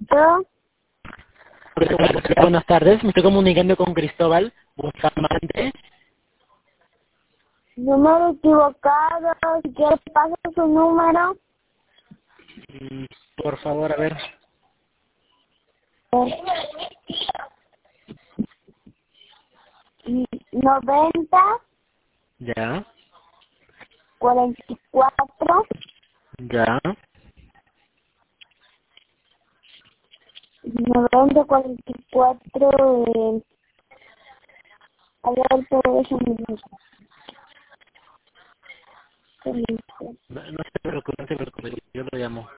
¿Aló? Buenas tardes, me estoy comunicando con Cristóbal Bustamante. Número equivocado. Si quiere pasa su número. Por favor, a ver. 90 Ya, 44 ya. 90 44 a ver, pero déjame ver. No se preocupe, yo lo llamo.